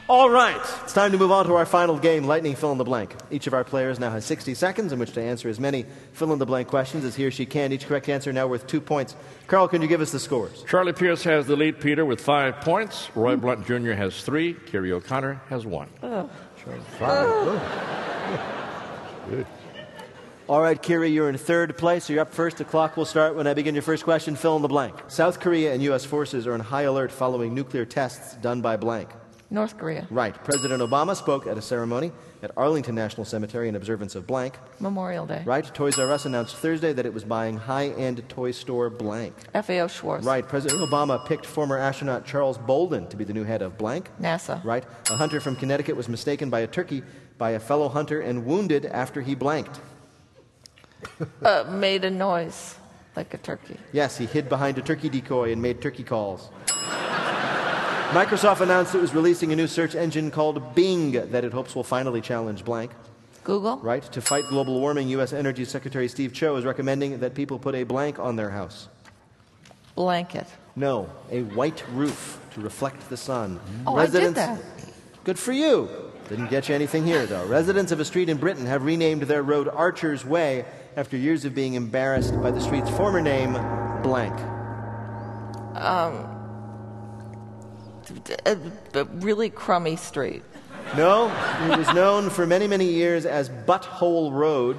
All right, it's time to move on to our final game, Lightning Fill in the Blank. Each of our players now has 60 seconds in which to answer as many fill-in-the-blank questions as he or she can. Each correct answer now worth 2 points. Carl, can you give us the scores? Charlie Pierce has the lead, Peter, with 5 points. Roy Blunt Jr. has 3. Kerry O'Connor has 1. All right, Kerry, you're in third place, so you're up first. The clock will start when I begin your first question. Fill in the blank. South Korea and U.S. forces are on high alert following nuclear tests done by blank. North Korea. Right. President Obama spoke at a ceremony at Arlington National Cemetery in observance of blank. Memorial Day. Right. Toys R Us announced Thursday that it was buying high-end toy store blank. FAO Schwarz. Right. President Obama picked former astronaut Charles Bolden to be the new head of blank. NASA. Right. A hunter from Connecticut was mistaken by a turkey by a fellow hunter and wounded after he blanked. Made a noise like a turkey. Yes, he hid behind a turkey decoy and made turkey calls. Microsoft announced it was releasing a new search engine called Bing that it hopes will finally challenge blank. Google. Right. To fight global warming, U.S. Energy Secretary Steve Cho is recommending that people put a blank on their house. Blanket. No, a white roof to reflect the sun. Oh, I did that. Good for you. Didn't get you anything here, though. Residents of a street in Britain have renamed their road Archer's Way after years of being embarrassed by the street's former name, blank. A really crummy street. No, it was known for many, many years as Butthole Road.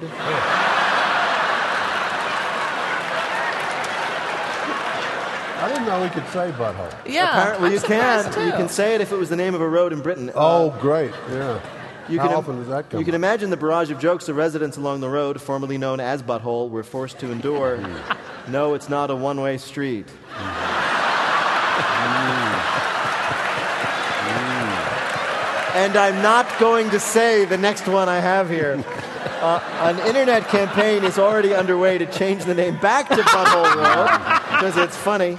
I didn't know we could say butthole. Yeah, Apparently I'm you can. too. You can say it if it was the name of a road in Britain. Oh, great. Yeah. You How can, often does that come You can up? imagine the barrage of jokes the residents along the road, formerly known as Butthole, were forced to endure. No, it's not a one-way street. And I'm not going to say the next one I have here. An internet campaign is already underway to change the name back to Butthole Road because it's funny.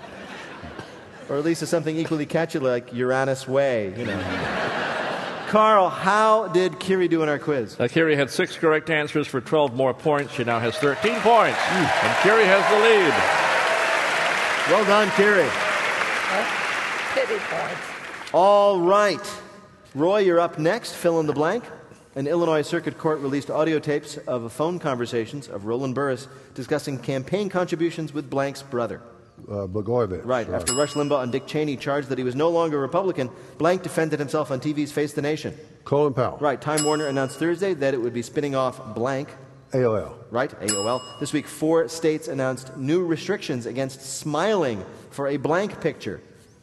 Or at least it's something equally catchy like Uranus Way, you know. Carl, how did Kiri do in our quiz? Kerry had 6 correct answers for 12 more points. She now has 13 points. And Kerry has the lead. Well done, Kiri. Pity points. All right. Roy, you're up next. Fill in the blank. An Illinois Circuit Court released audio tapes of phone conversations of Roland Burris discussing campaign contributions with blank's brother. Blagojevich. Right. After Rush Limbaugh and Dick Cheney charged that he was no longer a Republican, blank defended himself on TV's Face the Nation. Colin Powell. Right. Time Warner announced Thursday that it would be spinning off blank. AOL. Right. AOL. This week, 4 states announced new restrictions against smiling for a blank picture.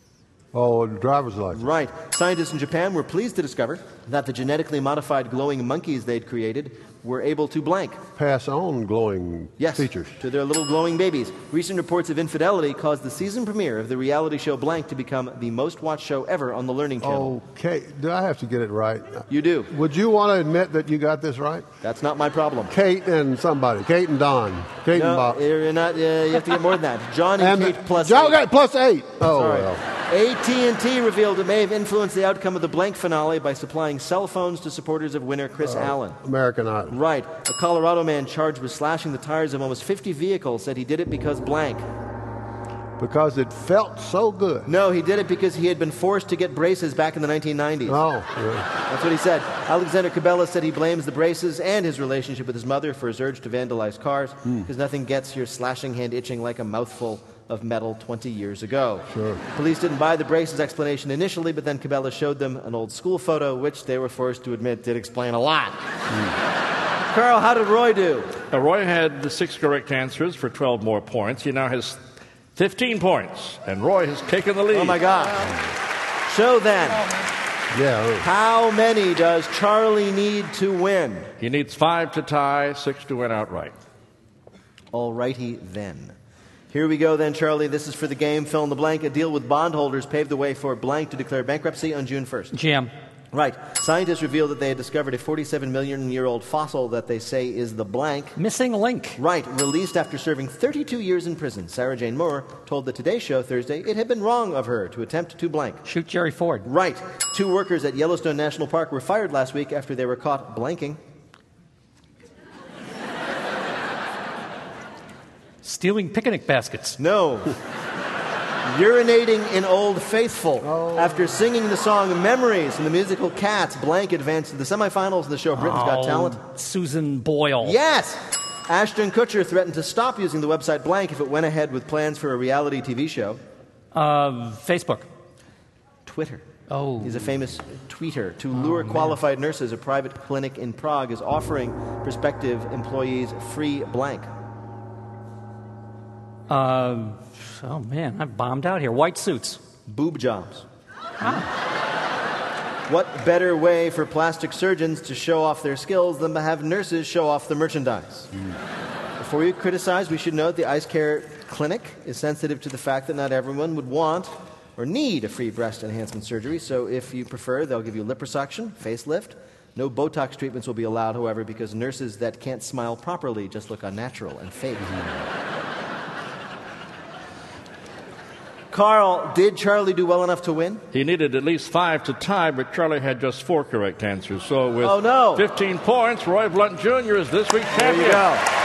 Oh, driver's license. Right. Scientists in Japan were pleased to discover that the genetically modified glowing monkeys they'd created were able to blank. Pass on glowing features. To their little glowing babies. Recent reports of infidelity caused the season premiere of the reality show Blank to become the most watched show ever on the Learning Channel. Okay. Do I have to get it right? You do. Would you want to admit that you got this right? That's not my problem. Kate and somebody. Kate and Don. Kate and Bob. You're not, you have to get more than that. John and Kate plus John, 8. okay, plus 8. Oh, Sorry. well. AT&T revealed it may have influenced the outcome of the Blank finale by supplying cell phones to supporters of winner Chris Allen. American Idol. Right. A Colorado man charged with slashing the tires of almost 50 vehicles said he did it because blank. Because it felt so good. No, he did it because he had been forced to get braces back in the 1990s. Oh, yeah. That's what he said. Alexander Cabela said he blames the braces and his relationship with his mother for his urge to vandalize cars because nothing gets your slashing hand itching like a mouthful of metal 20 years ago. Sure. Police didn't buy the braces explanation initially, but then Cabela showed them an old school photo, which they were forced to admit did explain a lot. Carl, how did Roy do? Roy had the 6 correct answers for 12 more points. He now has 15 points, and Roy has taken the lead. Oh, my God. So then, Yeah. how many does Charlie need to win? He needs 5 to tie, 6 to win outright. All righty then. Here we go then, Charlie. This is for the game. Fill in the blank. A deal with bondholders paved the way for blank to declare bankruptcy on June 1st. Jam. Right. Scientists revealed that they had discovered a 47-million-year-old fossil that they say is the blank. Missing link. Right. Released after serving 32 years in prison. Sarah Jane Moore told the Today Show Thursday it had been wrong of her to attempt to blank. Shoot Jerry Ford. Right. 2 workers at Yellowstone National Park were fired last week after they were caught blanking. Stealing picnic baskets. No. Urinating in Old Faithful. After singing the song Memories from the musical Cats, Blank advanced to the semifinals of the show Britain's Got Talent. Susan Boyle. Yes! Ashton Kutcher threatened to stop using the website Blank if it went ahead with plans for a reality TV show. Facebook. Twitter. Oh. He's a famous tweeter. To lure qualified nurses, a private clinic in Prague is offering prospective employees free blank. Oh, man, I've bombed out here. White suits. Boob jobs. What better way for plastic surgeons to show off their skills than to have nurses show off the merchandise? Before you criticize, we should note the Ice Care Clinic is sensitive to the fact that not everyone would want or need a free breast enhancement surgery, so if you prefer, they'll give you liposuction, facelift. No Botox treatments will be allowed, however, because nurses that can't smile properly just look unnatural and fake. Carl, did Charlie do well enough to win? He needed at least 5 to tie, but Charlie had just 4 correct answers. So with Oh, no. 15 points, Roy Blunt Jr. is this week's There champion. you go.